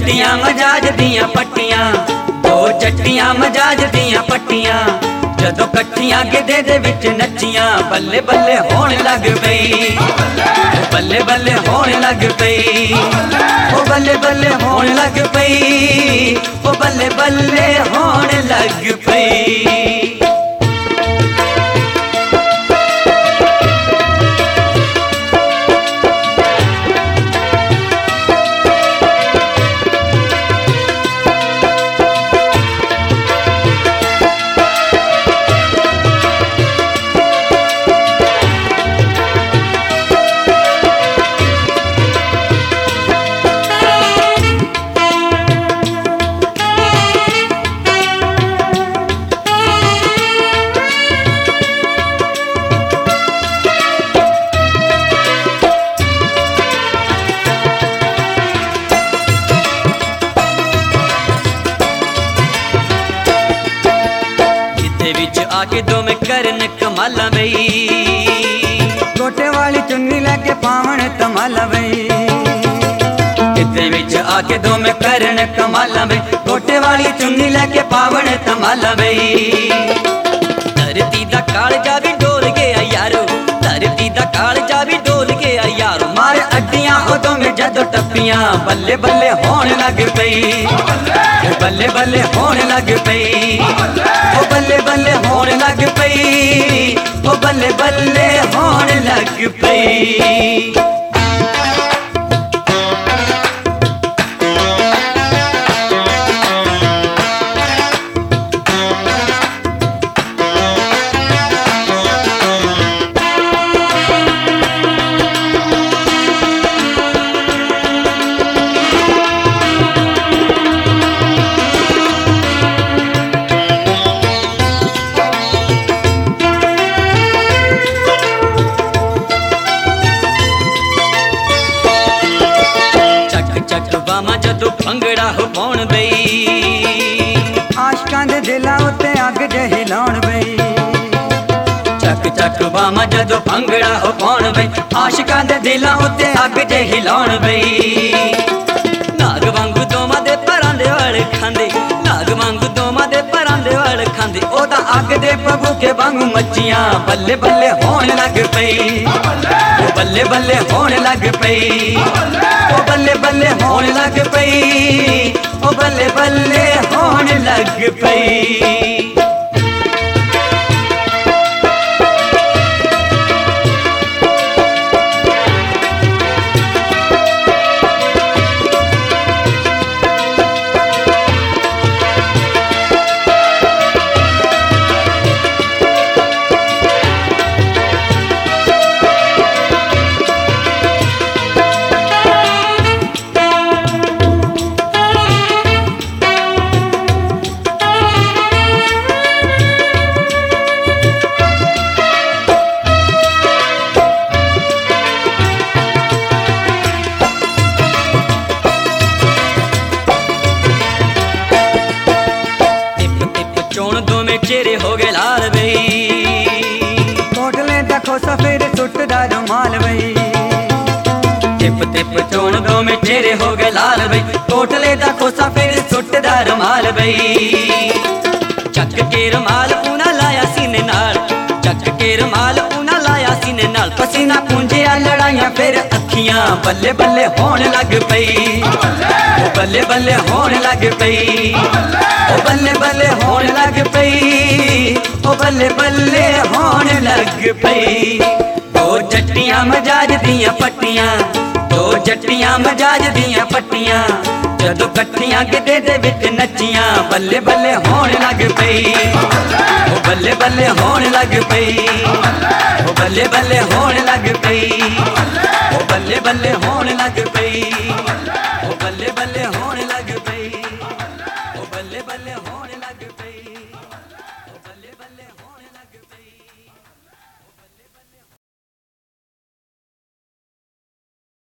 जट्टियां मजाज दियां पट्टियां, दो जट्टियां मजाज दियां पट्टियां, जदों कट्ठियां गिद्धे दे विच नच्चियां, बल्ले बल्ले होण लग पई, बल्ले बल्ले होण लग पई, ओ बल्ले बल्ले होण लग पई, ओ बल्ले बल्ले होण लग पई। आके दो में करन कमाला बई, गोटे वाली चुन्नी लेके पावन तमाला बई, इत्ते विच आके दो में करन कमाला बई, गोटे वाली चुन्नी लेके पावन तमाला बई। धरती दा कालजा भी डोल गया यारो, धरती दा कालजा भी डोल गया यारो, मार अड्डियां उदों में जदों टप्पियां, बल्ले बल्ले होण लग पई, बल्ले बल्ले होण लग पई, ओ बल्ले बल्ले होण लग पई, ओ बल्ले बल्ले होण लग पई। बामा जदों भंगड़ा हो पाउण बई, आशकां दे दिलां उत्ते अग जही लाउण बई, चक चक बामा जदों भंगड़ा हो पाउण बई, आशकां दे दिलां उत्ते अग जही लाउण बई। नाग वांगू दोमां दे परां दे वल खांदे, नाग वांगू दोमां दे परां दे वल खांदे, ओ तां अग दे पगूके वांगू मच्चियां, बल्ले बल्ले होण लग पई, ओ बल्ले बल्ले होण लग पई, ओ बल्ले बल्ले होण लग पई, ओ बल्ले बल्ले होण लग पई। चेहरे हो गए लाल बई, कोटले देखो सफेद सुटदा रुमाल बई, टिप टिप चोण दो में चेहरे हो गए लाल बई, कोटले देखो सफेद सुटदा रुमाल बई। चक के रुमाल ऊना लाया सीने नाल, चक के रुमाल ऊना लाया सीने नाल, पसीना पूंजिया लड़ाइयां फिर अखियां, बल्ले बल्ले होण लग पई, ओ बल्ले बल्ले होण लग पई, ओ बल्ले बल्ले होण लग पई, ओ बल्ले बल्ले होण लग पई। दो जट्टियां मजाज दियां पट्टियां, दो जट्टियां मजाज दियां पट्टियां, जदों कट्ठियां गिद्धे दे विच नच्चियां, बल्ले बल्ले होण लग पई, ओ बल्ले बल्ले होण लग पई, ओ बल्ले बल्ले होण लग पई, ओ बल्ले बल्ले